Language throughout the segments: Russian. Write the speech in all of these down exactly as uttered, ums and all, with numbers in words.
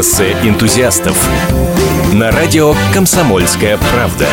Шоссе энтузиастов на радио «Комсомольская правда».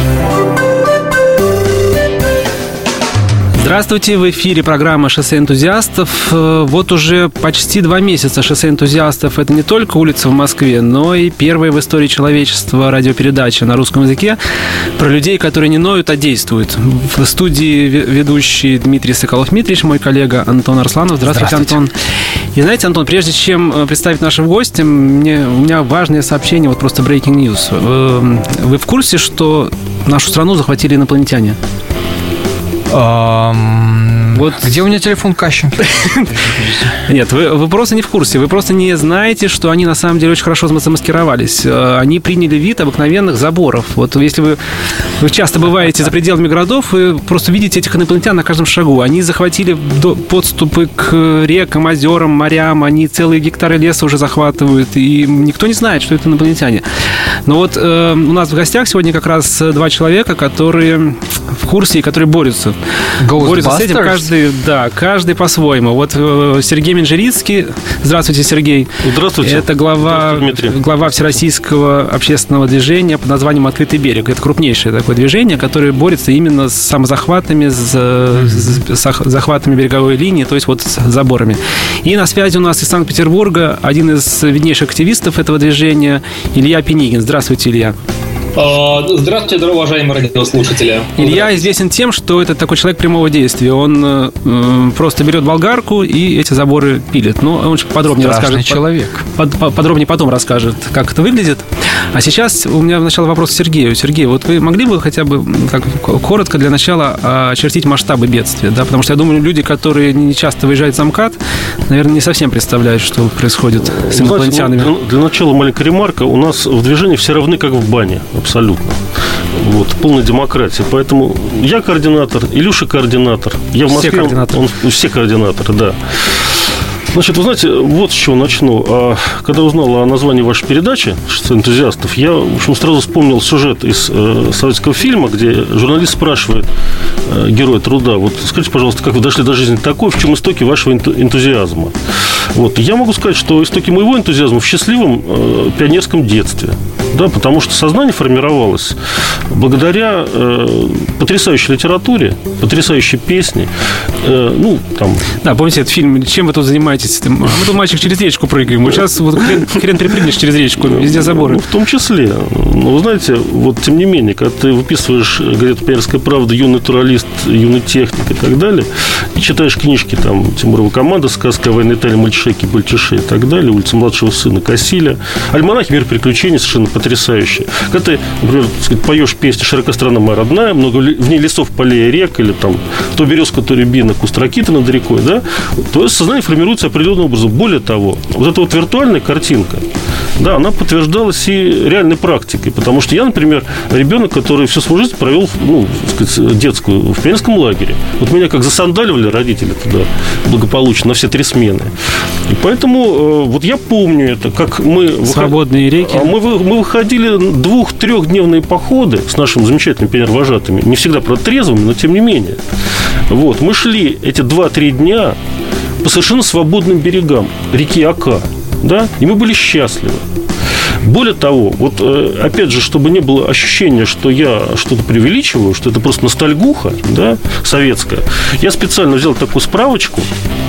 Здравствуйте, в эфире программа «Шоссе энтузиастов». Вот уже почти два месяца «Шоссе энтузиастов» — это не только улица в Москве, но и первая в истории человечества радиопередача на русском языке про людей, которые не ноют, а действуют. В студии ведущий Дмитрий Соколов-Митрич, мой коллега Антон Арсланов. Здравствуйте, Здравствуйте, Антон. И знаете, Антон, прежде чем представить нашим гостям, мне, у меня важное сообщение, вот просто breaking news. Вы в курсе, что нашу страну захватили инопланетяне? Um, вот. Где у меня телефон Кащенко? Нет, вы, вы просто не в курсе. Вы просто не знаете, что они на самом деле очень хорошо замаскировались. Они приняли вид обыкновенных заборов. Вот если вы, вы часто бываете за пределами городов, вы просто видите этих инопланетян на каждом шагу. Они захватили подступы к рекам, озерам, морям. Они целые гектары леса уже захватывают. И никто не знает, что это инопланетяне. Но вот э, у нас в гостях сегодня как раз два человека, которые в курсе и которые борются. Борются с этим каждый, да, каждый по-своему. Вот Сергей Менжерицкий. Здравствуйте, Сергей. Здравствуйте. Это глава, Здравствуйте, глава Всероссийского общественного движения под названием «Открытый берег». Это крупнейшее такое движение, которое борется именно с самозахватами, с, с захватами береговой линии, то есть вот с заборами. И на связи у нас из Санкт-Петербурга один из виднейших активистов этого движения Илья Пенигин. Здравствуйте, Илья. Здравствуйте, уважаемые радиослушатели. Илья известен тем, что это такой человек прямого действия. Он э, просто берет болгарку и эти заборы пилит. Ну, он подробнее Страшный расскажет. человек. Под, под, подробнее потом расскажет, как это выглядит. А сейчас у меня сначала вопрос к Сергею. Сергей, вот вы могли бы хотя бы как, коротко для начала очертить масштабы бедствия? Да? Потому что я думаю, люди, которые не часто выезжают в МКАД, наверное, не совсем представляют, что происходит с инопланетянами. Знаете, для, для начала маленькая ремарка. У нас в движении все равны, как в бане. Абсолютно. Вот, полная демократия. Поэтому я координатор, Илюша координатор. Я в Москве. Все координаторы. Он, все координаторы, да. Значит, вы знаете, вот с чего начну. Когда узнал о названии вашей передачи «Шоссе энтузиастов», я, в общем, сразу вспомнил сюжет из э, советского фильма, где журналист спрашивает э, героя труда: вот скажите, пожалуйста, как вы дошли до жизни такой, в чем истоки вашего энтузиазма? Вот. Я могу сказать, что истоки моего энтузиазма в счастливом э, пионерском детстве. Да, потому что сознание формировалось благодаря э, потрясающей литературе, потрясающей песне. Э, ну, там... Да, помните этот фильм «Чем вы тут занимаетесь?» Мы тут, мальчик, через речку прыгаем. Вот сейчас вот хрен, хрен перепрыгнешь через речку, везде заборы. Ну, в том числе. Но вы знаете, вот тем не менее, когда ты выписываешь газету «Пионерская правда», «Юный натуралист», «Юный техник» и так далее, и читаешь книжки там «Тимурова команда», «Сказка о военной тайне Мальчишеки, Бальчиши» и так далее, «Улица младшего сына Кассиля», альманахи «Мир приключений» совершенно потрясающие. Когда ты, например, так сказать, поешь песню «Широка страна моя родная», много в ней лесов, полей и рек, или там «То березка, то рябина, куст ракиты над рекой», да, то сознание формируется определенным образом. Более того, вот эта вот виртуальная картинка, да, она подтверждалась и реальной практикой. Потому что я, например, ребенок, который всю свою жизнь провел, ну, так сказать, детскую в пионерском лагере. Вот меня как засандаливали родители туда благополучно на все три смены. И поэтому вот я помню это, как мы... Свободные реки. Мы, мы выходили двух-трехдневные походы с нашими замечательными пионер-вожатыми. Не всегда, правда, трезвыми, но тем не менее. Вот. Мы шли эти два-три дня по совершенно свободным берегам реки Ока. Да? И мы были счастливы. Более того, вот опять же, чтобы не было ощущения, что я что-то преувеличиваю, что это просто ностальгуха, да, советская, я специально взял такую справочку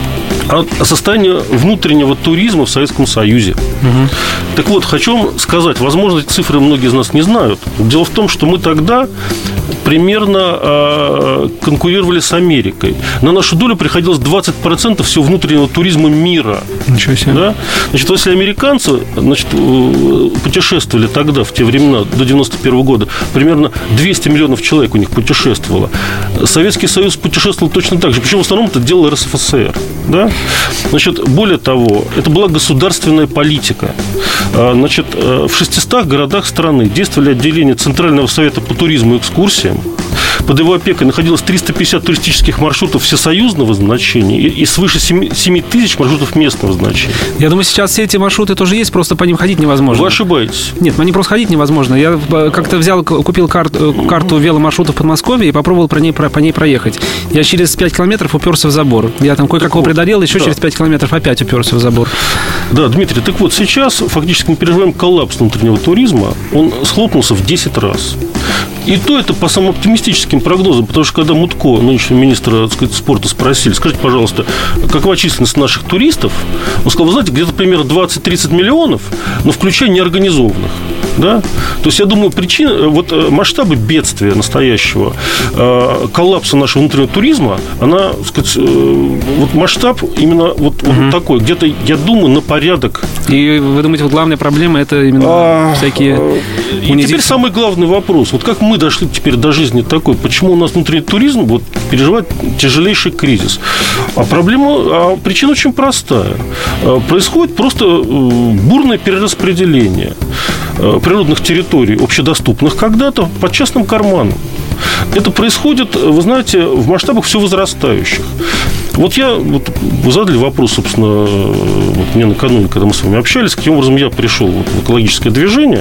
о состоянии внутреннего туризма в Советском Союзе. Угу. Так вот, хочу вам сказать, возможно, эти цифры многие из нас не знают. Дело в том, что мы тогда примерно э, конкурировали с Америкой. На нашу долю приходилось двадцать процентов всего внутреннего туризма мира. Ничего себе. Да? Значит, если американцы, значит, путешествовали тогда, в те времена, до девяносто первого года, примерно двести миллионов человек у них путешествовало. Советский Союз путешествовал точно так же. Причем в основном это делал эр эс эф эс эр. Да? Значит, более того, это была государственная политика. Значит, в шестистах городах страны действовали отделения Центрального совета по туризму и экскурсиям. под его опекой находилось триста пятьдесят туристических маршрутов всесоюзного значения и, и свыше семь тысяч маршрутов местного значения. Я думаю, сейчас все эти маршруты тоже есть, просто по ним ходить невозможно. Вы ошибаетесь. Нет, по ним просто ходить невозможно. Я как-то взял, купил карту, карту веломаршрутов в Подмосковье и попробовал по ней, по ней проехать. Я через пять километров уперся в забор. Я там кое-какого преодолел, еще да. через пять километров опять уперся в забор. Да, Дмитрий, так вот, сейчас фактически мы переживаем коллапс внутреннего туризма. Он схлопнулся в десять раз. И то это по самым оптимистическим прогнозам, потому что когда Мутко, нынешнего министра, так сказать, спорта, спросили, скажите, пожалуйста, какова численность наших туристов, он сказал, вы знаете, где-то примерно двадцать-тридцать миллионов, но включая неорганизованных. Да? То есть, я думаю, причина, вот масштабы бедствия настоящего, коллапса нашего внутреннего туризма, она, так сказать, вот масштаб именно вот, угу. вот такой, где-то, я думаю, на порядок. И вы думаете, вот главная проблема это именно а, всякие и унизительные... теперь самый главный вопрос. Вот как мы дошли теперь до жизни такой, почему у нас внутренний туризм вот, переживает тяжелейший кризис? А проблема, а причина очень простая. Происходит просто бурное перераспределение природных территорий, общедоступных когда-то, под частным карманом. Это происходит, вы знаете, в масштабах все возрастающих. Вот я, вот, вы задали вопрос, собственно, вот мне накануне, когда мы с вами общались, каким образом я пришел вот, в экологическое движение.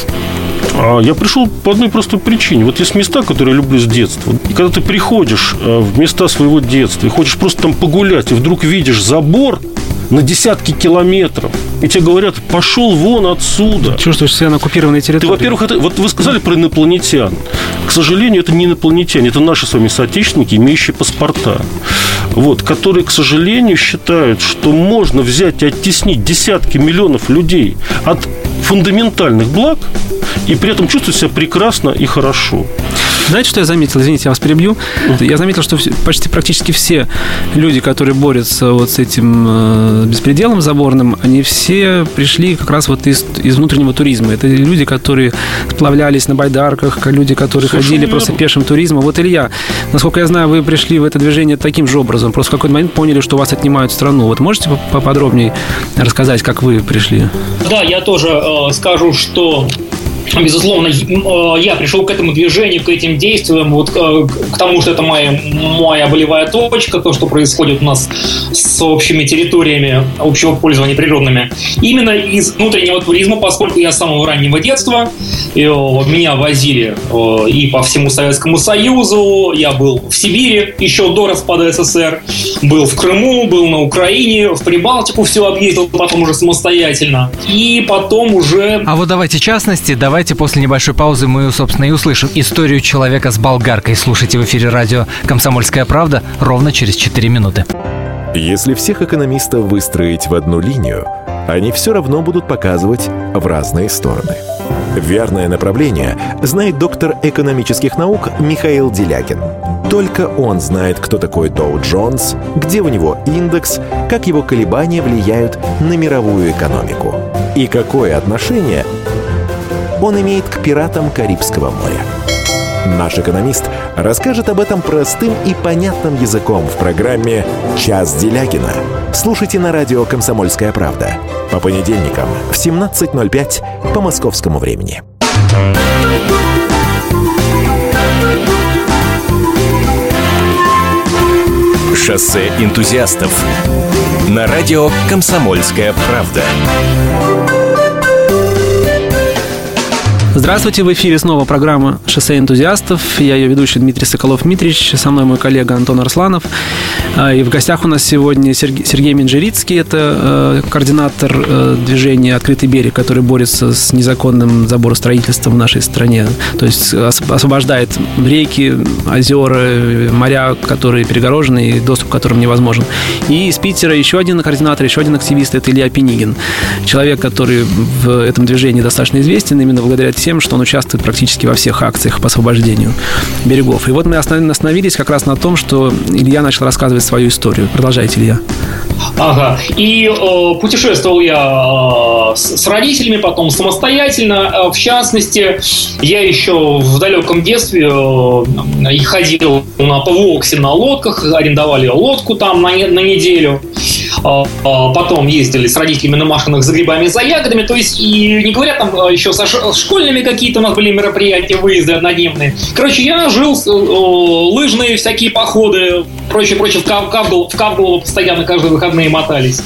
Я пришел по одной простой причине. Вот есть места, которые я люблю с детства. И когда ты приходишь в места своего детства и хочешь просто там погулять, и вдруг видишь забор на десятки километров, и тебе говорят, пошел вон отсюда. Чувствуешь себя на оккупированной территории. Ты, во-первых, это, вот вы сказали про инопланетян. К сожалению, это не инопланетяне, это наши с вами соотечественники, имеющие паспорта, вот, которые, к сожалению, считают, что можно взять и оттеснить десятки миллионов людей от фундаментальных благ и при этом чувствовать себя прекрасно и хорошо. Знаете, что я заметил? Извините, я вас перебью. Я заметил, что почти практически все люди, которые борются вот с этим беспределом заборным, они все пришли как раз вот из, из внутреннего туризма. Это люди, которые сплавлялись на байдарках, люди, которые Слушай, ходили просто пешим туризмом. Вот, Илья, насколько я знаю, вы пришли в это движение таким же образом. Просто в какой-то момент поняли, что у вас отнимают страну. Вот можете поподробнее рассказать, как вы пришли? Да, я тоже э, скажу, что... Безусловно, я пришел к этому движению, к этим действиям, вот к тому, что это моя, моя болевая точка, то, что происходит у нас с общими территориями общего пользования природными. Именно из внутреннего туризма, поскольку я с самого раннего детства, меня возили и по всему Советскому Союзу, я был в Сибири еще до распада СССР, был в Крыму, был на Украине, в Прибалтику все объездил, потом уже самостоятельно. И потом уже... А вот давайте частности, давайте Давайте после небольшой паузы мы, собственно, и услышим историю человека с болгаркой. Слушайте в эфире радио «Комсомольская правда» ровно через четыре минуты. Если всех экономистов выстроить в одну линию, они все равно будут показывать в разные стороны. Верное направление знает доктор экономических наук Михаил Делякин. Только он знает, кто такой Доу Джонс, где у него индекс, как его колебания влияют на мировую экономику и какое отношение он имеет к пиратам Карибского моря. Наш экономист расскажет об этом простым и понятным языком в программе «Час Делякина». Слушайте на радио «Комсомольская правда» по понедельникам в семнадцать ноль пять по московскому времени. Шоссе энтузиастов на радио «Комсомольская правда». Здравствуйте, в эфире снова программа «Шоссе энтузиастов». Я ее ведущий Дмитрий Соколов-Митрич, со мной мой коллега Антон Арсланов. И в гостях у нас сегодня Сергей Минжерицкий, это координатор движения «Открытый берег», который борется с незаконным заборостроительством в нашей стране. То есть освобождает реки, озера, моря, которые перегорожены и доступ к которым невозможен. И из Питера еще один координатор, еще один активист – это Илья Пинигин. Человек, который в этом движении достаточно известен именно благодаря тем, что он участвует практически во всех акциях по освобождению берегов. И вот мы остановились как раз на том, что Илья начал рассказывать свою историю. Продолжайте, Илья. Ага. И э, путешествовал я э, с, с родителями, потом самостоятельно. Э, в частности, я еще в далеком детстве э, ходил на Павуоксе на лодках, арендовали лодку там на, на неделю. потом ездили с родителями на машинах за грибами, за ягодами, то есть, и не говоря там еще со школьными какие-то у нас были мероприятия, выезды однодневные. Короче, я жил, лыжные всякие походы, прочее, прочее, в Кавголово, в Кавголово постоянно каждые выходные мотались.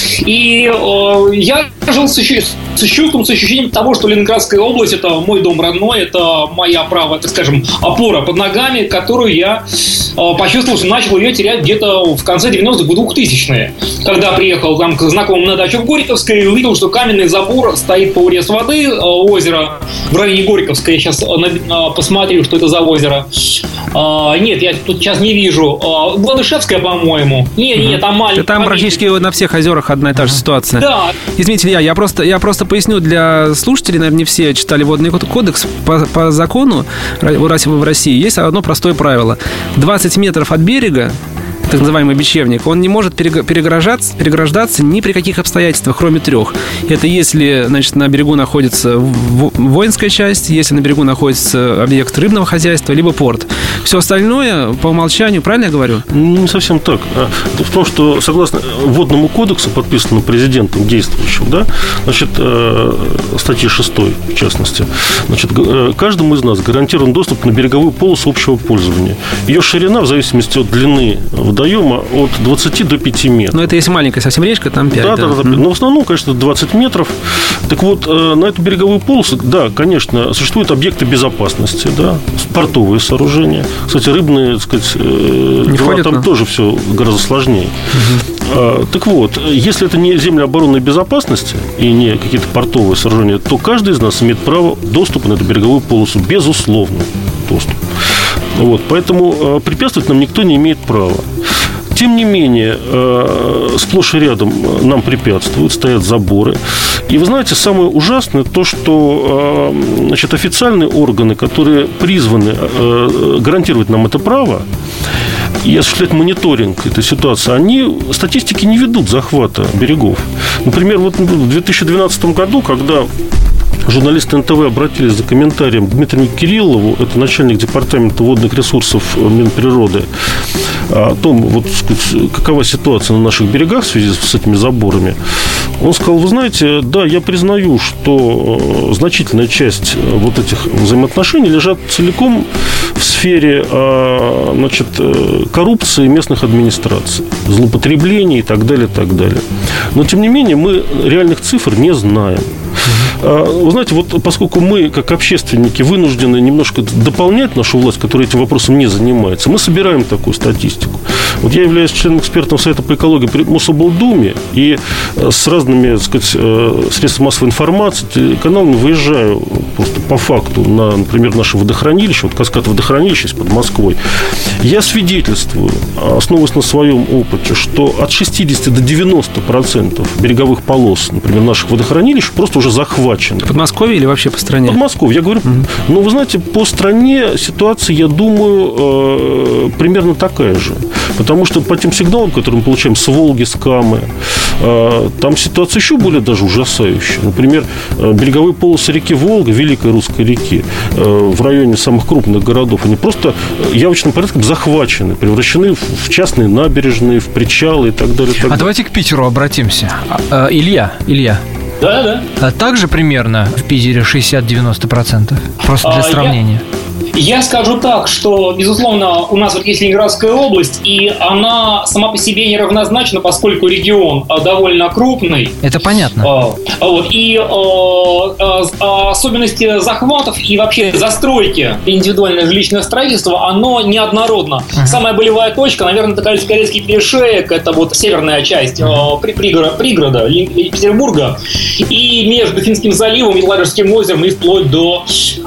И э, я жил с, с чувством, с ощущением того, что Ленинградская область – это мой дом родной, это моя правая, так скажем, опора под ногами, которую я э, почувствовал, что начал ее терять где-то в конце девяностых, двухтысячные. Когда приехал там, к знакомым на дачу в Горьковской и увидел, что каменный забор стоит по урез воды, э, озеро в районе Горьковской. Я сейчас э, э, посмотрю, что это за озеро. Э, нет, я тут сейчас не вижу. Э, Гладышевская, по-моему. Нет, нет, там маленькая. Там практически на всех озерах одна и та же ситуация. Да. Извините, я, я просто, я просто поясню для слушателей, наверное, не все читали водный кодекс. По, по закону в России есть одно простое правило. двадцать метров от берега, так называемый бечевник, он не может переграждаться, переграждаться ни при каких обстоятельствах, кроме трех. Это если, значит, на берегу находится воинская часть, если на берегу находится объект рыбного хозяйства, либо порт. Все остальное по умолчанию, правильно я говорю? Не совсем так. В том, что согласно водному кодексу, подписанному президентом действующим, да, значит, статьи шестой, в частности, значит, каждому из нас гарантирован доступ на береговую полосу общего пользования. Ее ширина, в зависимости от длины водоема, от двадцати до пяти метров. Но это если маленькая совсем речка, там пять. Да, да, да, да. Mm-hmm. Но в основном, конечно, двадцать метров. Так вот, на эту береговую полосу, да, конечно, существуют объекты безопасности, да, портовые сооружения. Кстати, рыбные, так сказать, дела там, да, тоже все гораздо сложнее. Mm-hmm. Так вот, если это не земли оборонной безопасности и не какие-то портовые сооружения, то каждый из нас имеет право доступа на эту береговую полосу, безусловно, доступ. Вот, поэтому препятствовать нам никто не имеет права. Тем не менее, сплошь и рядом нам препятствуют, стоят заборы. И вы знаете, самое ужасное то, что, значит, официальные органы, которые призваны гарантировать нам это право и осуществлять мониторинг этой ситуации, они статистики не ведут захвата берегов. Например, вот в две тысячи двенадцатом году, когда журналисты эн тэ вэ обратились за комментарием к Дмитрию Кириллову, это начальник департамента водных ресурсов Минприроды, о том, вот, сказать, какова ситуация на наших берегах в связи с этими заборами. Он сказал: вы знаете, да, я признаю, что значительная часть вот этих взаимоотношений лежат целиком в сфере, значит, коррупции местных администраций, злоупотреблений и так далее, и так далее. Но, тем не менее, мы реальных цифр не знаем. Вы знаете, вот поскольку мы, как общественники, вынуждены немножко дополнять нашу власть, которая этим вопросом не занимается, мы собираем такую статистику. Вот я являюсь членом экспертного совета по экологии при Мособлдуме, и с разными, так сказать, средствами массовой информации, телеканалами выезжаю просто по факту на, например, наше водохранилище, вот каскад водохранилища под Москвой. Я свидетельствую, основываясь на своем опыте, что от шестидесяти до девяноста процентов береговых полос, например, наших водохранилищ просто уже захвачены. В Подмосковье или вообще по стране? В Подмосковье, я говорю. Mm-hmm. Но, вы знаете, по стране ситуация, я думаю, э, примерно такая же. Потому что по тем сигналам, которые мы получаем с Волги, с Камы, э, там ситуация еще более даже ужасающая. Например, э, береговые полосы реки Волга, Великой Русской реки, э, в районе самых крупных городов, они просто явочным порядком захвачены, превращены в частные набережные, в причалы и так далее. И так далее. А давайте к Питеру обратимся. А, Илья, Илья. Да, да. А также примерно в Питере шестьдесят-девяносто процентов. Просто для а, сравнения. Я, я скажу так, что, безусловно, у нас вот есть Ленинградская область, и она сама по себе неравнозначна, поскольку регион довольно крупный. Это понятно. А, вот, и а, а, особенности захватов и вообще застройки индивидуальное жилищное строительство, оно неоднородно. Uh-huh. Самая болевая точка, наверное, это Кольцко-Карельский перешеек, это вот северная часть uh-huh. при, пригорода, пригорода Петербурга, и между Финским заливом и Ладожским озером и вплоть до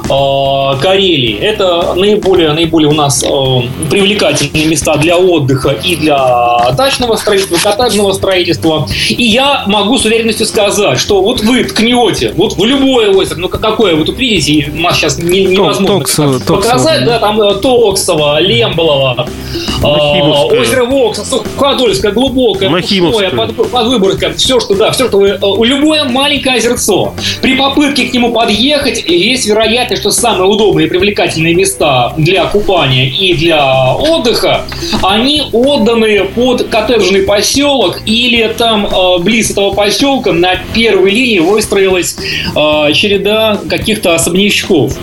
э, Карелии. Это наиболее, наиболее у нас э, привлекательные места для отдыха и для дачного строительства, коттеджного строительства. И я могу с уверенностью сказать, что вот вы ткнете вот в любое озеро, ну какое вы тут видите, у нас сейчас не, невозможно Токсово, показать, да, там Токсово, Лемболово, э, озеро Вокса, Суходольское, Глубокое, Пустое, под, Подвыборгское, все, что, да, все, что вы, любое маленькое озерцо. При попытке к нему подъехать есть вероятность, что самые удобные и привлекательные привлекательные места для купания и для отдыха, они отданы под коттеджный поселок, или там э, близ этого поселка на первой линии выстроилась э, череда каких-то особнячков.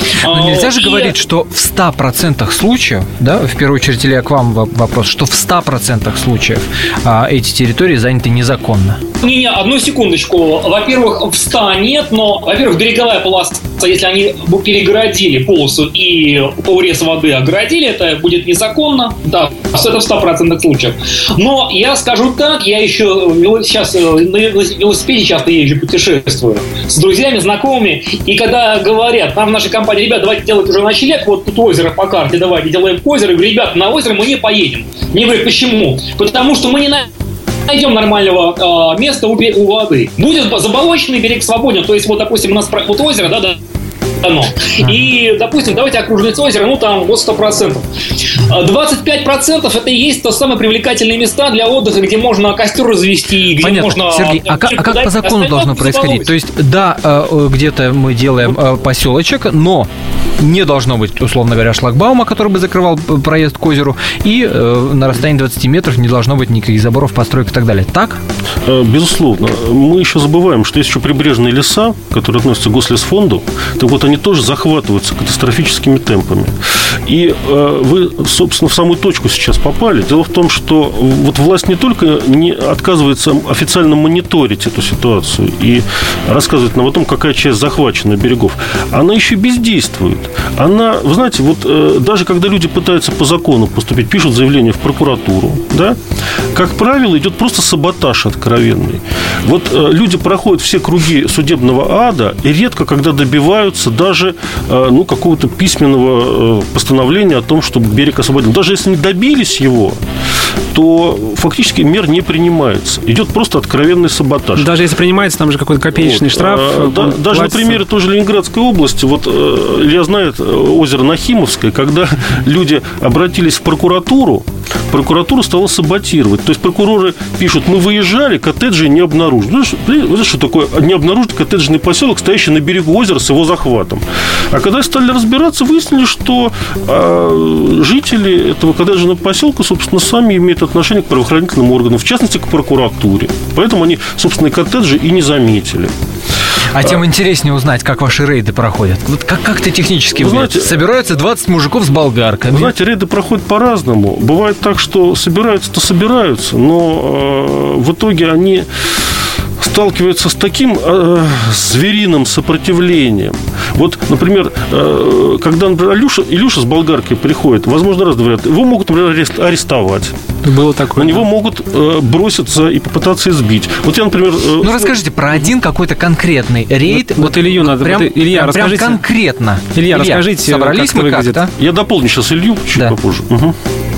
Но нельзя же И... говорить, что в ста процентах случаев, да, в первую очередь, Илья, к вам вопрос, что в ста процентах случаев а, эти территории заняты незаконно. Не-не, одну секундочку. Во-первых, в ста нет, но, во-первых, береговая полоса, если они перегородили полосу и полурез воды оградили, это будет незаконно. Да, это в ста процентах случаев. Но я скажу так, я еще сейчас на велосипеде часто езжу, путешествую с друзьями, знакомыми, и когда говорят, нам в нашей компании, ребят, давайте делать уже ночлег, вот тут озеро по карте, давайте делаем озеро, я говорю, ребят, на озеро мы не поедем. Мне говорят, почему? Потому что мы не на найдем нормального э, места у, у воды. Будет заболоченный берег свободен. То есть, вот, допустим, у нас вот озеро, да, да, дано. И, допустим, давайте окружить озеро, ну, там, вот сто процентов. двадцать пять процентов это и есть то самые привлекательные места для отдыха, где можно костер развести, где Понятно. можно... Сергей, а как, а как по закону должно происходить? То есть, да, где-то мы делаем поселочек, но не должно быть, условно говоря, шлагбаума, который бы закрывал проезд к озеру, и э, на расстоянии двадцати метров не должно быть никаких заборов, построек и так далее. Так? Безусловно. Мы еще забываем, что есть еще прибрежные леса, которые относятся к Гослесфонду. Так вот, они тоже захватываются катастрофическими темпами. И э, вы, собственно, в самую точку сейчас попали. Дело в том, что вот власть не только не отказывается официально мониторить эту ситуацию и рассказывать нам о том, какая часть захвачена берегов, она еще бездействует. Она, вы знаете, вот э, даже когда люди пытаются по закону поступить, пишут заявление в прокуратуру, да, как правило, идет просто саботаж откровенный. Вот э, люди проходят все круги судебного ада и редко когда добиваются даже э, ну, какого-то письменного э, постановления о том, чтобы берег освободил. Даже если не добились его, то фактически мер не принимается. Идет просто откровенный саботаж. Даже если принимается, там же какой-то копеечный вот. штраф. А, да, даже на примере той же Ленинградской области, вот Илья знает озеро Нахимовское, когда люди обратились в прокуратуру, прокуратура стала саботировать. То есть прокуроры пишут, мы выезжали, коттеджи не обнаружили. Знаешь, что такое не обнаружить коттеджный поселок, стоящий на берегу озера с его захватом? А когда стали разбираться, выяснили, что а, жители этого коттеджного поселка, собственно, сами имеют отношение к правоохранительным органам, в частности, к прокуратуре. Поэтому они, собственно, коттеджи и не заметили. А тем интереснее узнать, как ваши рейды проходят. Вот как, как ты технически знаете, собираются двадцать мужиков с болгарками. Вы знаете, рейды проходят по-разному. Бывает так, что собираются-то собираются, но э, в итоге они сталкиваются с таким э, звериным сопротивлением. Вот, например, э, когда, например, Илюша, Илюша с болгаркой приходит, возможно, раз говорят, его могут, например, арестовать. Было такое. На него могут э, броситься и попытаться избить. Вот я, например... Э, ну, расскажите про один какой-то конкретный рейд. Вот, вот Илью надо... Прям, вот, Илья, прям, расскажите. Прям конкретно. Илья, Илья расскажите, собрались как мы выглядит. как-то. Я дополню сейчас Илью чуть да. попозже. Угу.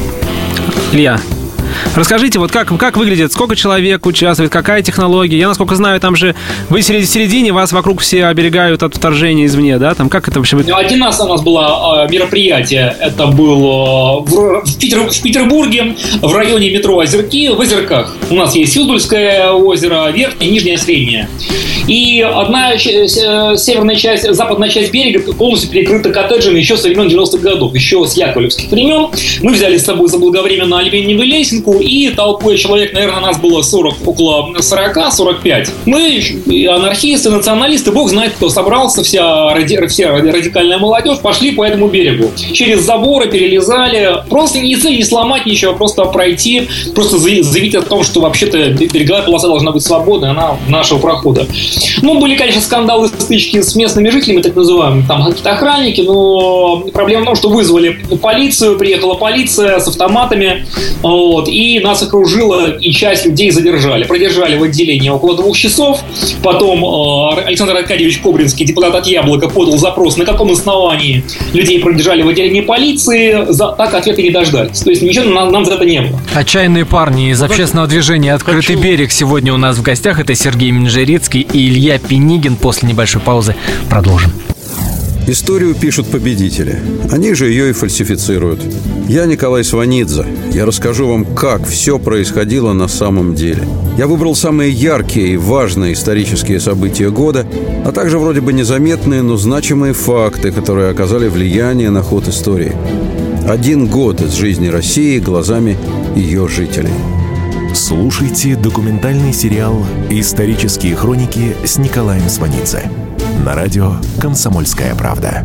Илья, расскажите, вот как, как выглядит, сколько человек участвует, какая технология? Я, насколько знаю, там же вы в середине, вас вокруг все оберегают от вторжения извне, да? Там как это вообще? Один раз у нас было мероприятие, это было в, в, Питер, в Петербурге, в районе метро Озерки, в Озерках. У нас есть Суздальское озеро, верхнее, нижнее, среднее. И одна северная часть, западная часть берега полностью перекрыта коттеджами еще со времен девяностых годов, еще с яковлевских времен. Мы взяли с собой заблаговременно алюминиевую лесенку, и толпой человек, наверное, нас было сорок, около сорок сорок пять. Мы, анархисты, националисты, бог знает, кто собрался, вся, ради, вся радикальная молодежь, пошли по этому берегу. Через заборы перелезали. Просто не цель не сломать ничего, просто пройти, просто заявить о том, что вообще-то береговая полоса должна быть свободной, она нашего прохода. Ну, были, конечно, скандалы, стычки с местными жителями, так называемыми, там какие-то охранники, но проблема в том, что вызвали полицию, приехала полиция с автоматами, вот, и нас окружила, и часть людей задержали. Продержали в отделении около двух часов, потом э, Александр Аркадьевич Кобринский, депутат от Яблока, подал запрос, на каком основании людей продержали в отделении полиции, за, так ответа не дождались. То есть ничего нам, нам за это не было. Отчаянные парни из общественного движения «Открытый Хочу... берег» сегодня у нас в гостях. Это Сергей Минжерицкий и Илья Пинигин. После небольшой паузы продолжим. Историю пишут победители. Они же ее и фальсифицируют. Я Николай Сванидзе. Я расскажу вам, как все происходило на самом деле. Я выбрал самые яркие и важные исторические события года, а также вроде бы незаметные, но значимые факты, которые оказали влияние на ход истории. Один год из жизни России глазами ее жителей. Слушайте документальный сериал «Исторические хроники» с Николаем Сванидзе на радио «Комсомольская правда».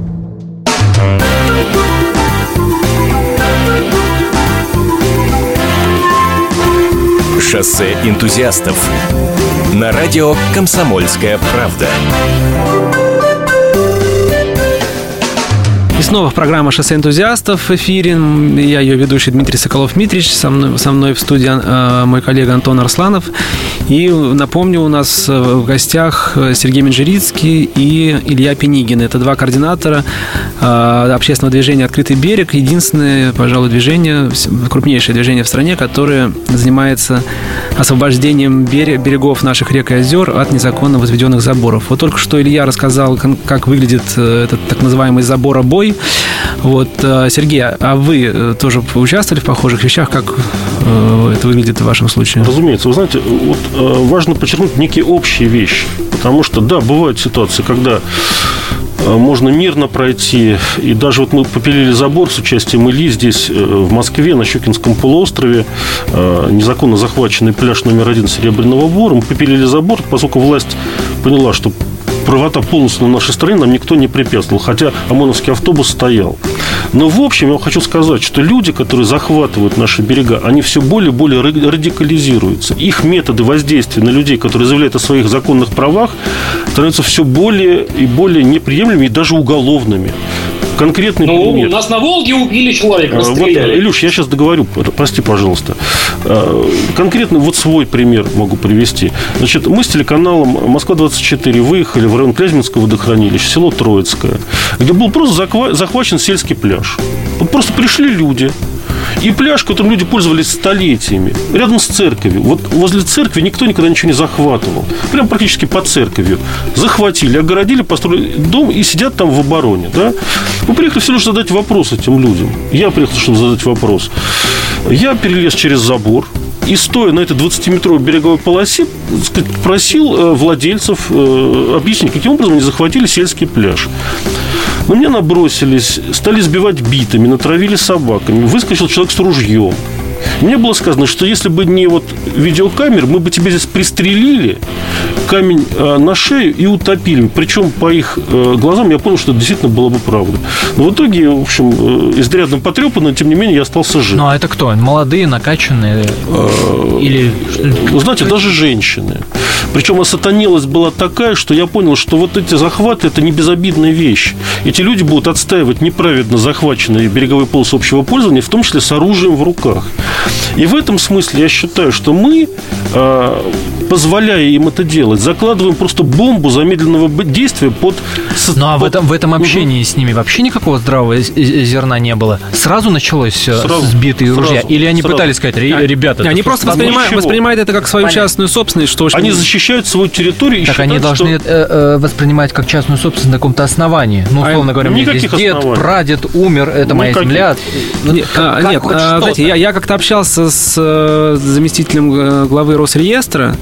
Шоссе энтузиастов на радио «Комсомольская правда». И снова программа «Шоссе энтузиастов» в эфире. Я ее ведущий Дмитрий Соколов-Митрич. Со мной, со мной в студии э, мой коллега Антон Арсланов. И напомню, у нас в гостях Сергей Менжерицкий и Илья Пенигин. Это два координатора э, общественного движения «Открытый берег». Единственное, пожалуй, движение, крупнейшее движение в стране, которое занимается освобождением берегов наших рек и озер от незаконно возведенных заборов. Вот только что Илья рассказал, как выглядит этот так называемый заборобой. Вот, Сергей, а вы тоже участвовали в похожих вещах? Как это выглядит в вашем случае? Разумеется. Вы знаете, вот важно подчеркнуть некие общие вещи. Потому что, да, бывают ситуации, когда можно мирно пройти. И даже вот мы попилили забор с участием Ильи здесь, в Москве, на Щукинском полуострове, незаконно захваченный пляж номер один Серебряного Бора. Мы попилили забор, поскольку власть поняла, что правота полностью на нашей стороне, нам никто не препятствовал, хотя ОМОНовский автобус стоял. Но, в общем, я хочу сказать, что люди, которые захватывают наши берега, они все более и более радикализируются. Их методы воздействия на людей, которые заявляют о своих законных правах, становятся все более и более неприемлемыми и даже уголовными. Конкретный ну, пример. У нас на Волге убили человека, расстреляли. Вот, Илюш, я сейчас договорю, прости, пожалуйста. Конкретно вот свой пример могу привести. Значит, мы с телеканалом Москва-двадцать четыре выехали в район Клязьминского водохранилища, село Троицкое, где был просто захвачен сельский пляж. Вот просто пришли люди. И пляж, которым люди пользовались столетиями, рядом с церковью. Вот возле церкви никто никогда ничего не захватывал. Прям практически под церковью. Захватили, огородили, построили дом и сидят там в обороне. Да? Мы приехали всего лишь задать вопрос этим людям. Я приехал, чтобы задать вопрос. Я перелез через забор и, стоя на этой двадцатиметровой береговой полосе, просил владельцев объяснить, каким образом они захватили сельский пляж. На меня набросились, стали сбивать битами, натравили собаками. Выскочил человек с ружьем. Мне было сказано, что если бы не вот видеокамер, мы бы тебя здесь пристрелили, камень на шею и утопили. Причем по их глазам я понял, что это действительно было бы правда. Но в итоге, в общем, изрядно потрепанно, тем не менее, я остался жив. Ну, а это кто? Молодые, накачанные? Или... Вы знаете, даже женщины. Причем осатанелость была такая, что я понял, что вот эти захваты – это не безобидная вещь. Эти люди будут отстаивать неправедно захваченные береговые полосы общего пользования, в том числе с оружием в руках. И в этом смысле я считаю, что мы, позволяя им это делать, закладываем просто бомбу замедленного действия под... Ну, а в этом, в этом общении угу. с ними вообще никакого здравого зерна не было? Сразу началось сразу, с биты и ружья? Сразу, Или они сразу. пытались сказать, ребята... Они просто воспринимают, воспринимают это как свою Понятно. частную собственность, что очень... Они защищают свою территорию и так считают, они должны что... э, воспринимать как частную собственность на каком-то основании. Ну, условно а, говоря, у меня здесь дед, оснований. прадед умер, это Никаких. моя земля. Нет, а, нет а, знаете, я, я как-то общался с заместителем главы Росреестра,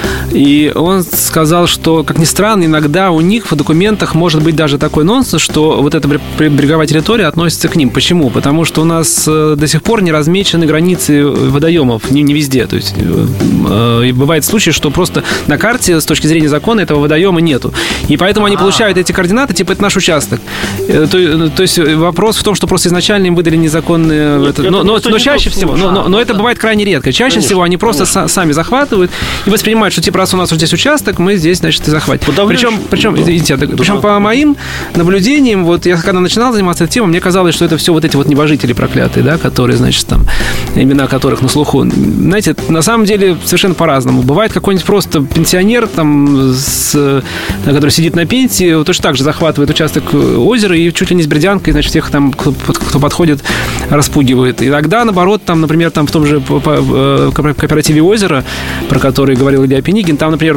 и он сказал, что, как ни странно, иногда у них в документах может быть даже такой нонсенс, что вот эта береговая территория относится к ним. Почему? Потому что у нас до сих пор не размечены границы водоемов, не, не везде. То есть э, бывает случай, что просто на карте с точки зрения закона этого водоема нету. И поэтому они получают эти координаты, типа это наш участок. То, то есть вопрос в том, что просто изначально им выдали незаконные... Нет, это, но, но, но чаще всего, но, но, но это бывает крайне редко. Чаще конечно, всего они просто конечно. сами захватывают и воспринимают, что типа раз у нас вот здесь участок, мы здесь, значит, и захватим. Причем, причем, да. извините, да, причем да. по моим наблюдениям, вот я когда начинал заниматься этой темой, мне казалось, что это все вот эти вот небожители проклятые, да, которые, значит, там, имена которых на слуху. Знаете, на самом деле совершенно по-разному. Бывает какой-нибудь просто пенсионер, там, с, который сидит на пенсии, точно так же захватывает участок озера и чуть ли не с бердянкой, значит, всех там, кто, кто подходит, распугивает. Иногда, наоборот, там, например, там в том же кооперативе «Озеро», про который говорил Илья Пенигин, Селигин, там, например,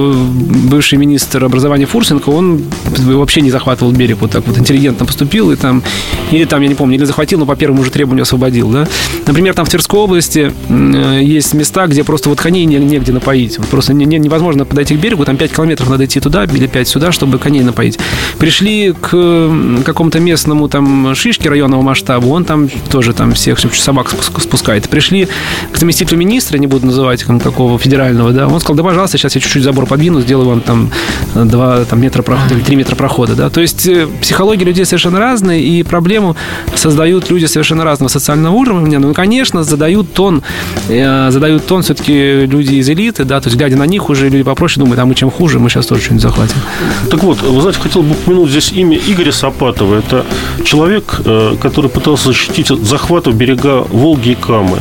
бывший министр образования Фурсенко, он вообще не захватывал берег, вот так вот интеллигентно поступил, и там, или там, я не помню, или захватил, но по первому же требованию освободил, да. Например, там в Тверской области есть места, где просто вот коней негде напоить. Вот просто невозможно подойти к берегу, там пять километров надо идти туда, или пять сюда, чтобы коней напоить. Пришли к какому-то местному там шишке районного масштаба, он там тоже там всех собак спускает. Пришли к заместителю министра, не буду называть какого федерального, да, он сказал, да, пожалуйста, сейчас я чуть-чуть забор подвину, сделаю вам там два там, метра прохода или три метра прохода, да. То есть психология людей совершенно разная, и проблему создают люди совершенно разного социального уровня. Ну, конечно, задают тон, задают тон все-таки люди из элиты, да, то есть, глядя на них, уже люди попроще думают, а мы чем хуже, мы сейчас тоже что-нибудь захватим. Так вот, вы знаете, хотел бы упомянуть здесь имя Игоря Сапатова. Это человек, который пытался защитить от захвата берега Волги и Камы.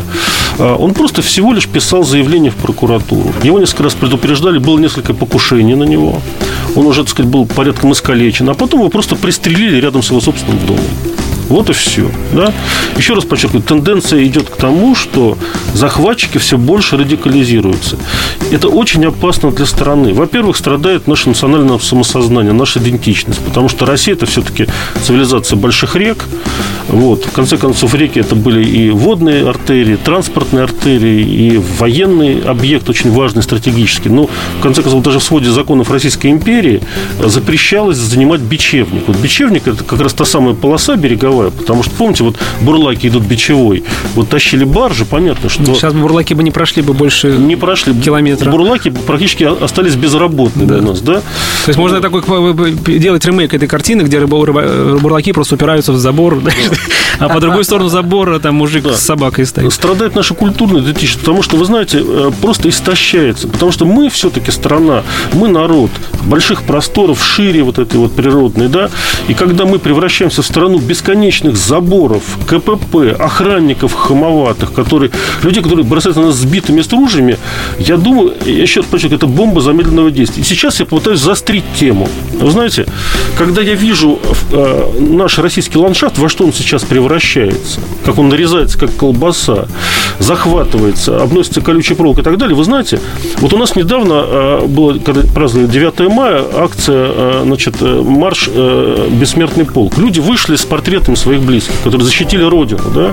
Он просто всего лишь писал заявление в прокуратуру. Его несколько раз предупреждали, было несколько покушений на него. Он уже, так сказать, был порядком искалечен. А потом его просто пристрелили рядом с его собственным домом. Вот и все. Да? Еще раз подчеркиваю, тенденция идет к тому, что захватчики все больше радикализируются. Это очень опасно для страны. Во-первых, страдает наше национальное самосознание, наша идентичность. Потому что Россия – это все-таки цивилизация больших рек. Вот. В конце концов, реки – это были и водные артерии, транспортные артерии, и военный объект очень важный, стратегический. Но, в конце концов, даже в своде законов Российской империи запрещалось занимать бичевник. Вот бичевник – это как раз та самая полоса береговая. Потому что, помните, вот бурлаки идут бичевой. Вот тащили баржи, понятно, что... Сейчас бурлаки бы не прошли бы больше не прошли. километра. Бурлаки практически остались безработны да. для нас, да? То есть можно такой делать ремейк этой картины, где бурлаки просто упираются в забор, да. А по другой сторону забора там мужик да. с собакой стоит. Страдает наша культурная идентичность, потому что, вы знаете, просто истощается. Потому что мы все-таки страна, мы народ больших просторов, шире вот этой вот природной, да? И когда мы превращаемся в страну бесконечных заборов, КПП, охранников хамоватых, которые, людей, которые бросаются на нас сбитыми стружьями, я думаю, я еще раз подчеркиваю, это бомба замедленного действия. И сейчас я попытаюсь заострить тему. Вы знаете, когда я вижу э, наш российский ландшафт, во что он сейчас превращается, как он нарезается, как колбаса, захватывается, обносится колючей проволокой и так далее, вы знаете, вот у нас недавно э, было, когда праздновали девятое мая, акция, э, значит, э, марш э, «Бессмертный полк». Люди вышли с портретами своих близких, которые защитили Родину, да?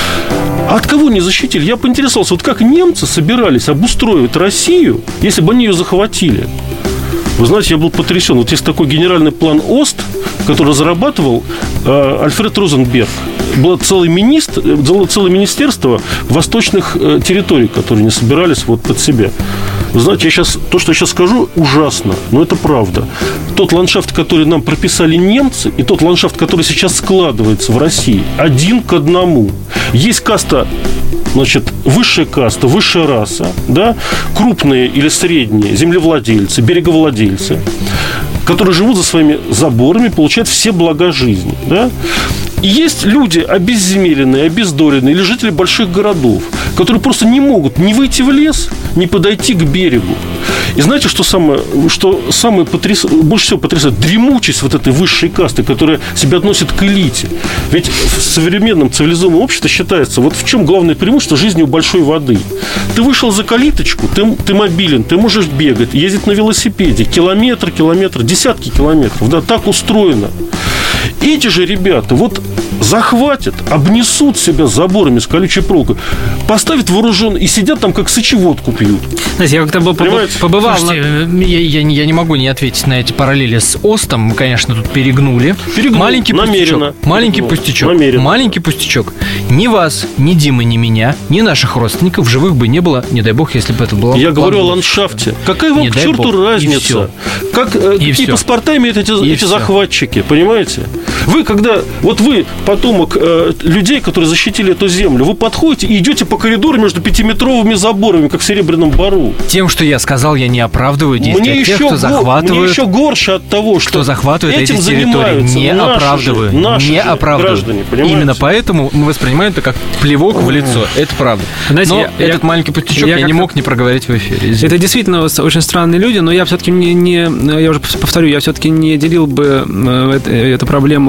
А от кого не защитили? Я поинтересовался, вот как немцы собирались обустроить Россию, если бы они ее захватили? Вы знаете, я был потрясен. Вот есть такой генеральный план ОСТ, который разрабатывал э, Альфред Розенберг. Было целое, министр, целое министерство восточных э, территорий, которые не собирались вот под себя. Вы знаете, я сейчас, то, что я сейчас скажу, ужасно, но это правда. Тот ландшафт, который нам прописали немцы, и тот ландшафт, который сейчас складывается в России, один к одному. Есть каста, значит, высшая каста, высшая раса, да, крупные или средние землевладельцы, береговладельцы, которые живут за своими заборами, получают все блага жизни, да. И есть люди обезземеленные, обездоленные, или жители больших городов, которые просто не могут ни выйти в лес, ни подойти к берегу. И знаете, что самое, что самое потряс... больше всего потрясает? Дремучесть вот этой высшей касты, которая себя относит к элите. Ведь в современном цивилизованном обществе считается, вот в чем главное преимущество жизни у большой воды. Ты вышел за калиточку, ты, ты мобилен, ты можешь бегать, ездить на велосипеде, километр, километр, десятки километров. Да, так устроено. Эти же ребята вот захватят, обнесут себя заборами с колючей проволокой, поставят вооружен и сидят там, как сычеводку пьют. Знаете, я как-то побывал. Слушайте, на... я, я, я не могу не ответить на эти параллели с ОСТом. Мы, конечно, тут перегнули. Перегнул. Маленький Намеренно. пустячок. Маленький Перегнул. пустячок. Намеренно. Маленький пустячок. Ни вас, ни Димы, ни меня, ни наших родственников живых бы не было. Не дай бог, если бы это было. Я говорю о ландшафте. Какая вам к черту бог. разница? Как, э, и какие все. паспорта имеют эти, эти захватчики, понимаете? Вы, когда... Вот вы, потомок э, людей, которые защитили эту землю, вы подходите и идете по коридору между пятиметровыми заборами, как в Серебряном Бару. Тем, что я сказал, я не оправдываю действия мне тех, еще кто захватывает... Мне еще горше от того, что кто захватывает этим эти территории. Не наши оправдываю. Же, наши не оправдываю. Граждане, понимаете? Именно поэтому мы воспринимаем это как плевок в лицо. Это правда. Знаете, но я, этот я, маленький пустячок я, я не мог не проговорить в эфире. Извините. Это действительно очень странные люди, но я все-таки не, не... Я уже повторю, я все-таки не делил бы эту проблему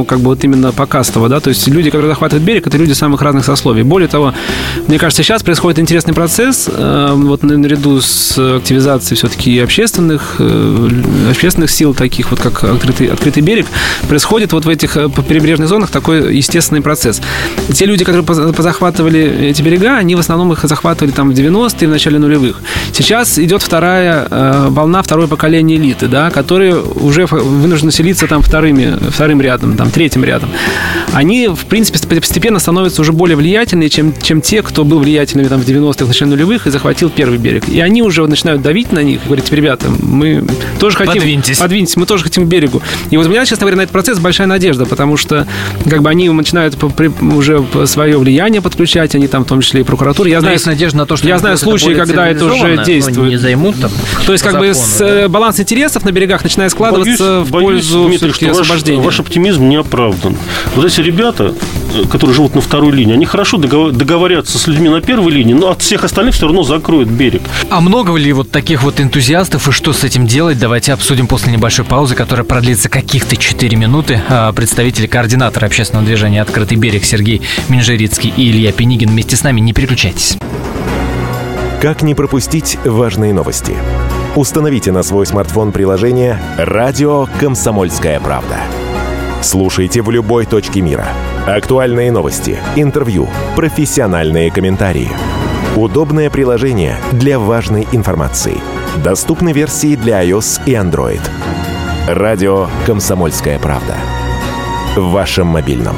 ну, как бы вот именно по кастово, да, то есть люди, которые захватывают берег, это люди самых разных сословий. Более того, мне кажется, сейчас происходит интересный процесс, вот наряду с активизацией все-таки общественных, общественных сил, таких вот, как открытый, открытый берег, происходит вот в этих прибрежных зонах такой естественный процесс. Те люди, которые позахватывали эти берега, они в основном их захватывали там в девяностые, в начале нулевых. Сейчас идет вторая э, волна, второе поколение элиты, да, которые уже вынуждены селиться там вторыми, вторым рядом, там, третьим рядом. Они, в принципе, постепенно становятся уже более влиятельными, чем, чем те, кто был влиятельными там в девяностых, в начале нулевых и захватил первый берег. И они уже начинают давить на них и говорить: ребята, мы тоже хотим... Подвиньтесь. Подвиньтесь, мы тоже хотим к берегу. И вот у меня, честно говоря, на этот процесс большая надежда, потому что как бы они начинают уже свое влияние подключать, они там в том числе и прокуратура. Я знаю, есть надежда на то, что я знаю случаи, когда это уже действует. Не займут там. То есть, как бы с, да? баланс интересов на берегах начинает складываться боюсь, в пользу боюсь, Дмитрий, что освобождения. Ваш, ваш оптимизм не оправдан. Вот эти ребята, которые живут на второй линии, они хорошо договорятся с людьми на первой линии, но от всех остальных все равно закроют берег. А много ли вот таких вот энтузиастов, и что с этим делать? Давайте обсудим после небольшой паузы, которая продлится каких-то четыре минуты. Представители координатора общественного движения «Открытый берег» Сергей Минжерицкий и Илья Пенигин вместе с нами. Не переключайтесь. Как не пропустить важные новости? Установите на свой смартфон приложение «Радио Комсомольская правда». Слушайте в любой точке мира. Актуальные новости, интервью, профессиональные комментарии. Удобное приложение для важной информации. Доступны версии для iOS и Android. «Радио Комсомольская правда». В вашем мобильном.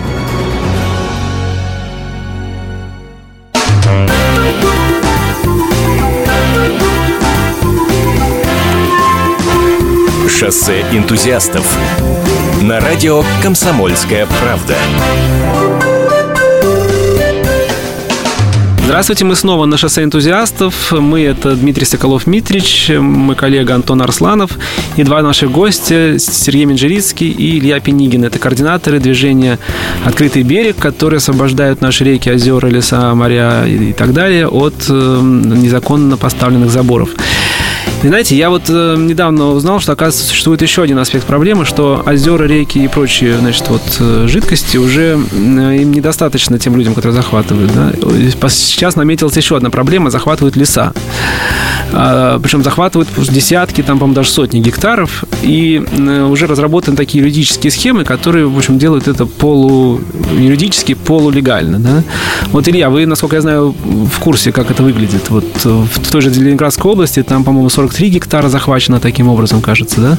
Шоссе энтузиастов на радио «Комсомольская правда». Здравствуйте, мы снова на шоссе энтузиастов. Мы — это Дмитрий Соколов-Митрич, мой коллега Антон Арсланов и два наших гостя — Сергей Минжерицкий и Илья Пенигин. Это координаторы движения «Открытый берег», которые освобождают наши реки, озера, леса, моря и так далее от незаконно поставленных заборов. И знаете, я вот э, недавно узнал, что, оказывается, существует еще один аспект проблемы, что озера, реки и прочие, значит, вот, э, жидкости уже э, им недостаточно тем людям, которые захватывают. Да? Сейчас наметилась еще одна проблема — захватывают леса. А, причем захватывают десятки, там, по-моему, даже сотни гектаров. И э, уже разработаны такие юридические схемы, которые, в общем, делают это полу юридически, полулегально. Да? Вот, Илья, вы, насколько я знаю, в курсе, как это выглядит. Вот в той же Ленинградской области, там, по-моему, сорок три гектара захвачено таким образом, кажется, да?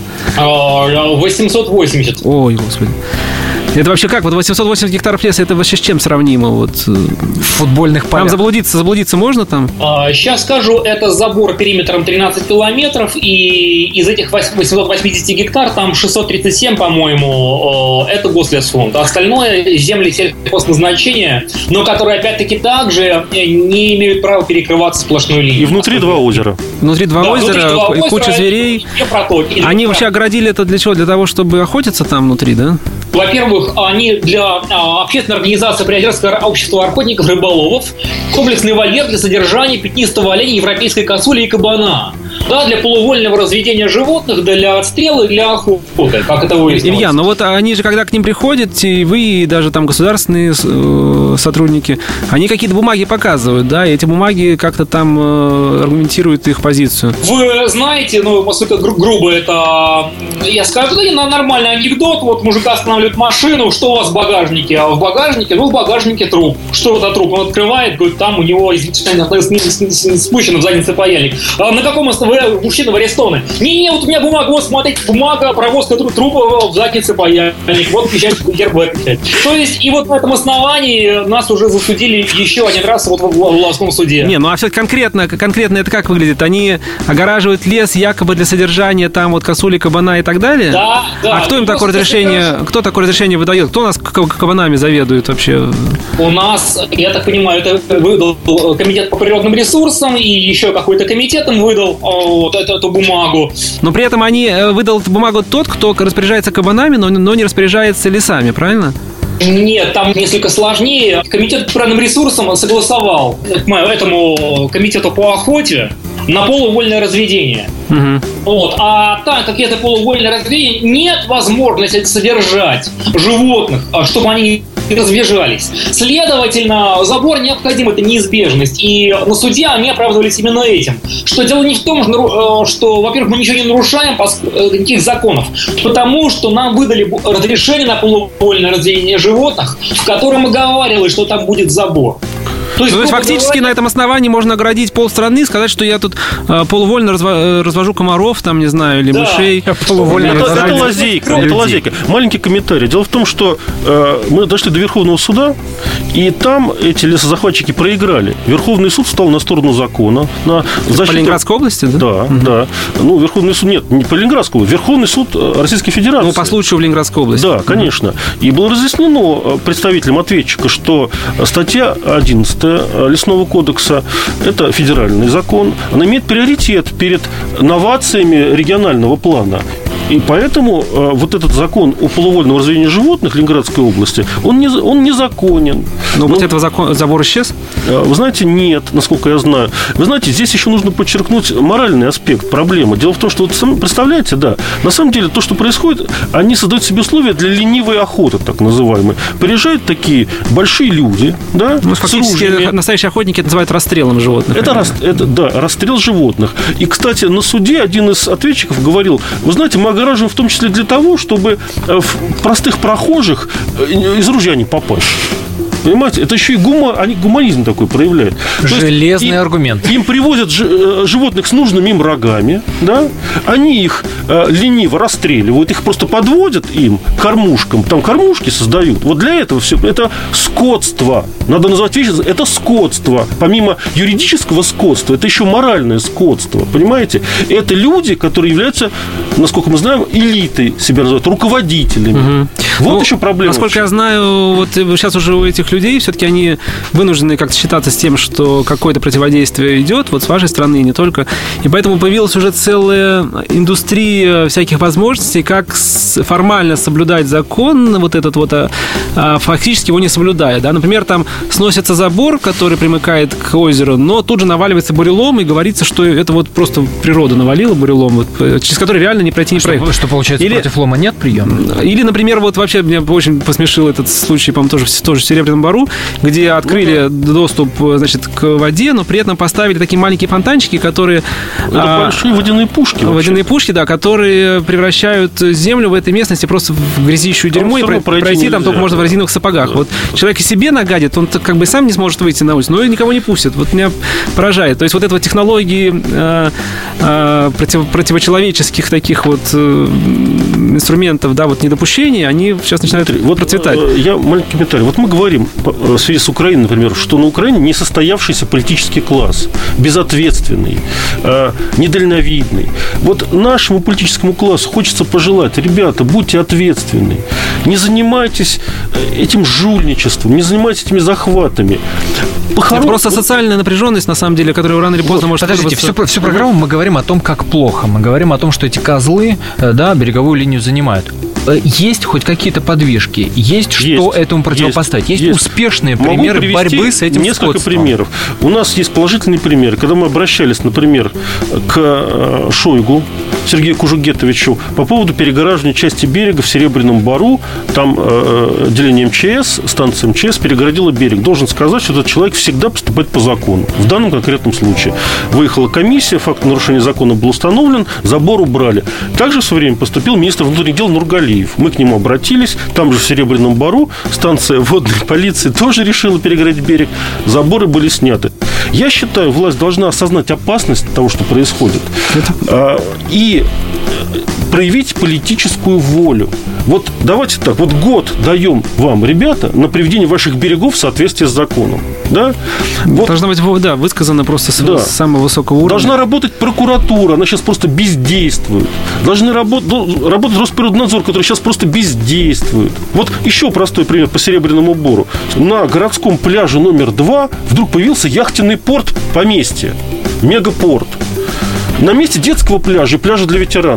восемьсот восемьдесят. Ой, господи. Это вообще как? Вот восемьсот восемьдесят гектаров леса, это вообще с чем сравнимо? Вот, в футбольных полях. Там заблудиться, заблудиться можно там? А, сейчас скажу, это забор периметром тринадцать километров, и из этих восемьсот восемьдесят гектар, там шестьсот тридцать семь, по-моему, это Гослесфонд. Остальное — земли сельхозназначения, но которые, опять-таки, также не имеют права перекрываться сплошной линией. И внутри два озера. Внутри два да, озера, внутри два озера, куча зверей. Протоки, Они вообще оградили это для чего? Для того, чтобы охотиться там внутри, да? Во-первых, они для а, общественной организации Приозерского общества охотников-рыболовов, комплексный вольер для содержания пятнистого оленя, европейской косули и кабана. Да, для полувольного разведения животных, для отстрела и для охоты, как это выяснилось. Илья, ну вот они же, когда к ним приходят, и вы, и даже там государственные э, сотрудники, они какие-то бумаги показывают, да, и эти бумаги как-то там э, аргументируют их позицию. Вы знаете, ну, поскольку гру- грубо это, я скажу, да, нормальный анекдот, вот мужика останавливает машину, что у вас в багажнике? А в багажнике, ну, в багажнике труп. Что это труп? Он открывает, говорит, там у него, извините, спущен в заднице паяльник. А на каком основании? Мужчина, вы арестованы. Не-не, вот у меня бумага, вот смотрите, бумага, провозка трупа в заднице паяльник. Вот печать, герб печать. То есть, и вот на этом основании нас уже засудили еще один раз вот в Волжском суде. Не, ну а все конкретно, конкретно это как выглядит? Они огораживают лес якобы для содержания там вот косули, кабана и так далее? Да, да. А кто им такое разрешение, кто такое разрешение выдает? Кто у нас кабанами заведует вообще? У нас, я так понимаю, это выдал комитет по природным ресурсам, и еще какой-то комитет им выдал вот эту, эту бумагу. Но при этом они выдал эту бумагу тот, кто распоряжается кабанами, но, но не распоряжается лесами, правильно? Нет, там несколько сложнее. Комитет по природным ресурсам согласовал этому комитету по охоте на полувольное разведение. Угу. Вот. А так как это полувольное разведение, нет возможности содержать животных, чтобы они разъезжались. Следовательно, забор необходим, это неизбежность. И на суде они оправдывались именно этим. Что дело не в том, что, что во-первых, мы ничего не нарушаем, никаких законов, потому что нам выдали разрешение на полувольное разведение животных, в котором оговаривалось, что там будет забор. То есть, То есть фактически говоря... на этом основании можно оградить полстраны и сказать, что я тут э, полувольно разво- развожу комаров, там, не знаю, или да. мышей. Полувольно это, это лазейка, это лазейка. Маленький комментарий. Дело в том, что э, мы дошли до Верховного суда, и там эти лесозахватчики проиграли. Верховный суд встал на сторону закона. На защиту... По Ленинградской области, да? Да, угу. да. Ну, Верховный суд, нет, не по Ленинградской области, Верховный суд Российской Федерации. Ну, по случаю в Ленинградской области. Да, конечно. И было разъяснено представителям ответчика, что статья одиннадцатая Лесного кодекса, это федеральный закон, она имеет приоритет перед новациями регионального плана. И поэтому э, вот этот закон о полувольном разведении животных Ленинградской области, он, не, он незаконен. Но после этого закон, забор исчез? Э, вы знаете, нет, насколько я знаю. Вы знаете, здесь еще нужно подчеркнуть моральный аспект проблемы. Дело в том, что, вот, представляете, да, на самом деле то, что происходит, они создают себе условия для ленивой охоты, так называемой. Приезжают такие большие люди, да, ну, фактически ружьями. Настоящие охотники это называют расстрелом животных. Это, рас, это, да, расстрел животных. И, кстати, на суде один из ответчиков говорил, вы знаете, мы огораживаем в том числе для того, чтобы в простых прохожих из ружья не попасть. Понимаете, это еще и гума, они гуманизм такой проявляют. Железный им, аргумент. Им привозят ж, животных с нужными им рогами, да? Они их э, лениво расстреливают, их просто подводят им кормушкам, там кормушки создают. Вот для этого все. Это скотство. Надо назвать вещи, это скотство. Помимо юридического скотства, это еще моральное скотство. Понимаете? Это люди, которые являются, насколько мы знаем, элитой себя называют, руководителями. Угу. Вот ну, еще проблема. Насколько я знаю, вот сейчас уже у этих людей все-таки они вынуждены как-то считаться с тем, что какое-то противодействие идет, вот с вашей стороны и не только. И поэтому появилась уже целая индустрия всяких возможностей, как формально соблюдать закон, вот этот вот, а, а фактически его не соблюдая. Да? Например, там сносится забор, который примыкает к озеру, но тут же наваливается бурелом, и говорится, что это вот просто природа навалила бурелом, вот, через который реально не пройти, не что, проехать. Что, получается, или, против лома нет приема? Или, например, вот вообще меня очень посмешил этот случай, по-моему, тоже, тоже в Серебряном Бару, где открыли ну, да. доступ, значит, к воде, но при этом поставили такие маленькие фонтанчики, которые... Это а, большие водяные пушки. Водяные вообще. пушки, да, которые превращают землю в этой местности просто в грязищую дерьмо, и пройти, пройти там только можно в резиновых сапогах. Да. Вот человек и себе нагадит, он как бы сам не сможет выйти на улицу, но и никого не пустит. Вот меня поражает. То есть вот это вот технологии э, э, против, противочеловеческих таких вот э, инструментов, да, вот недопущения, они сейчас начинают Смотри, вот, процветать. Я маленький комментарий. Вот мы говорим в связи с Украиной, например, что на Украине несостоявшийся политический класс, безответственный, э, недальновидный. Вот нашему политическому классу хочется пожелать, ребята, будьте ответственны, не занимайтесь этим жульничеством, не занимайтесь этими захватами. Похорон... Это просто социальная напряженность, на самом деле, которая рано или поздно вот, может... Подождите, всю, всю программу мы говорим о том, как плохо. Мы говорим о том, что эти козлы, да, береговую линию занимают. Есть хоть какие-то подвижки? Есть что есть, этому противопоставить? Есть, есть успешные Могу примеры борьбы с этим несколько скотством? примеров. У нас есть положительные примеры. Когда мы обращались, например, к Шойгу Сергею Кужугетовичу по поводу перегораживания части берега в Серебряном Бару, там э, деление МЧС, станция МЧС перегородила берег. Должен сказать, что этот человек всегда поступает по закону. В данном конкретном случае выехала комиссия, факт нарушения закона был установлен, забор убрали. Также в свое время поступил министр внутренних дел Нургалиев. Мы к нему обратились. Там же в Серебряном Бару станция водной полиции тоже решила перегородить берег. Заборы были сняты. Я считаю, власть должна осознать опасность того, что происходит, Это... и проявить политическую волю. Вот давайте так, вот год даем вам, ребята, на приведение ваших берегов в соответствии с законом. Да? Вот. Должна быть, да, высказана просто с, да. с самого высокого уровня. Должна работать прокуратура, она сейчас просто бездействует. Должны работать, работать Росприроднадзор, который сейчас просто бездействует. Вот еще простой пример по Серебряному Бору. На городском пляже номер два вдруг появился яхтенный порт поместья. Мегапорт. На месте детского пляжа и пляжа для ветеранов.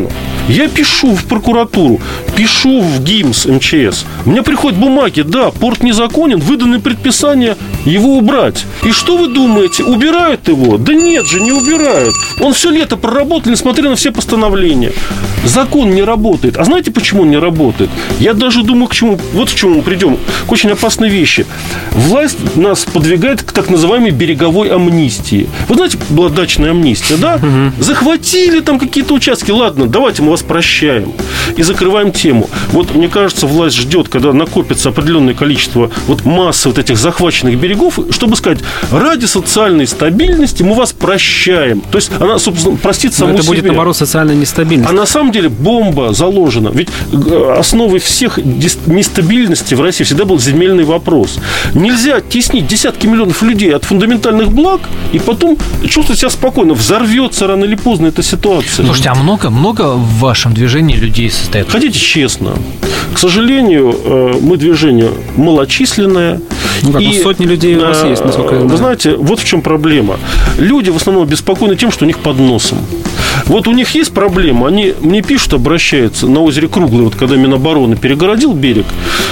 Я пишу в прокуратуру, пишу в ГИМС, МЧС. У меня приходят бумаги, да, порт незаконен, выданы предписания его убрать. И что вы думаете, убирают его? Да нет же, не убирают. Он все лето проработал, несмотря на все постановления. Закон не работает. А знаете, почему он не работает? Я даже думаю, к чему, вот к чему мы придем, к очень опасной вещи. Власть нас подвигает к так называемой береговой амнистии. Вы знаете, была дачная амнистия, да? Угу. Захватили там какие-то участки. Ладно, давайте мы вас прощаем и закрываем тему. Вот, мне кажется, власть ждет, когда накопится определенное количество вот массы вот этих захваченных берегов, чтобы сказать, ради социальной стабильности мы вас прощаем. То есть она, собственно, простит саму это себе. Это будет, наоборот, социальная нестабильность. А на самом деле бомба заложена. Ведь основой всех нестабильности в России всегда был земельный вопрос. Нельзя теснить десятки миллионов людей от фундаментальных благ и потом чувствовать себя спокойно. Взорвется рано или поздно эта ситуация. Слушайте, а много-много в вашем движении людей состоит? Хотите честно? К сожалению, мы движение малочисленное. Ну как, и, сотни людей у вас есть, насколько я знаю. Вы знаете, вот в чем проблема. Люди в основном обеспокоены тем, что у них под носом. Вот у них есть проблема. Они мне пишут, обращаются на озере Круглое, вот когда Минобороны перегородил берег.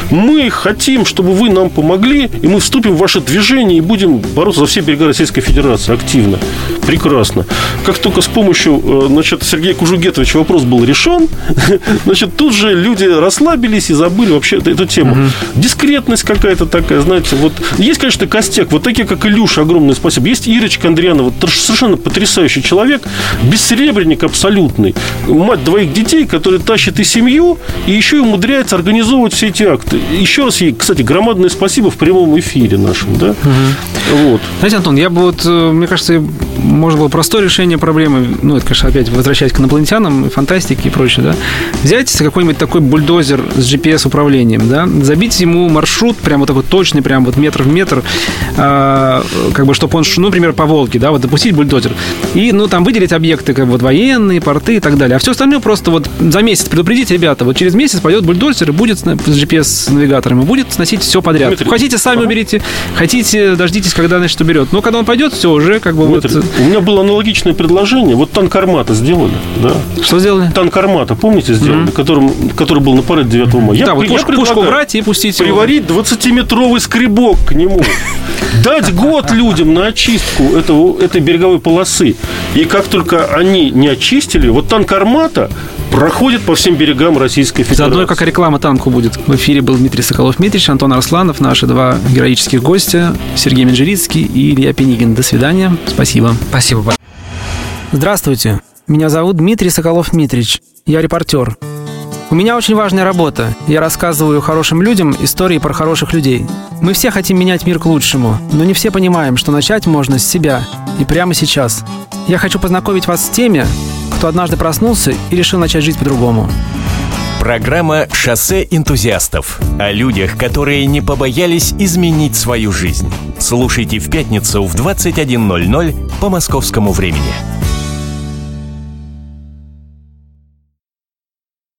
Мы хотим, чтобы вы нам помогли, и мы вступим в ваше движение и будем бороться за все берега Российской Федерации активно. Прекрасно. Как только с помощью, значит, Сергея Кужугетовича вопрос был решен, значит, тут же люди расслабились и забыли вообще эту тему. Угу. Дискретность какая-то такая, знаете, вот есть, конечно, костяк, вот такие, как Илюша, огромное спасибо. Есть Ирочка Андрианова, совершенно потрясающий человек, бессребренник абсолютный, мать двоих детей, который тащит и семью, и еще и умудряется организовывать все эти акты. Еще раз ей, кстати, громадное спасибо в прямом эфире нашем, да? Угу. Вот. Знаете, Антон, я бы вот, мне кажется, можно было простое решение проблемы, ну, это, конечно, опять возвращаясь к инопланетянам, фантастике и прочее, да, взять какой-нибудь такой бульдозер с джи пи эс-управлением, да, забить ему маршрут прям вот такой точный, прям вот метр в метр, а, как бы, чтобы он, ну, например, по Волге, да, вот допустить бульдозер, и, ну, там выделить объекты, как вот военные, порты и так далее, а все остальное просто вот за месяц предупредить, ребята, вот через месяц пойдет бульдозер и будет с джи пи эс-навигатором, и будет сносить все подряд. Дмитрий, хотите, сами ага. уберите, хотите, дождитесь, когда, значит, уберет. Но когда он пойдет, все уже, как бы, Дмитрий, вот... У меня было аналогичное предложение. Вот танк «Армата» сделали, да? Что сделали? Танк «Армата», помните, сделали? Mm-hmm. Которым, который был на параде девятого мая. Да, я, вот я пушку, пушку брать и пустить приварить его. двадцатиметровый скребок к нему. Дать год людям на очистку этого, этой береговой полосы. И как только они не очистили, вот танк «Армата» проходит по всем берегам Российской Федерации. Заодно как реклама танку будет. В эфире был Дмитрий Соколов-Митрич, Антон Арсланов, наши два героических гостя, Сергей Менжерицкий и Илья Пенигин. До свидания. Спасибо. Спасибо. Здравствуйте. Меня зовут Дмитрий Соколов-Митрич. Я репортер. У меня очень важная работа. Я рассказываю хорошим людям истории про хороших людей. Мы все хотим менять мир к лучшему, но не все понимаем, что начать можно с себя и прямо сейчас. Я хочу познакомить вас с теми, кто однажды проснулся и решил начать жить по-другому. Программа «Шоссе энтузиастов» о людях, которые не побоялись изменить свою жизнь. Слушайте в пятницу в двадцать один ноль ноль по московскому времени.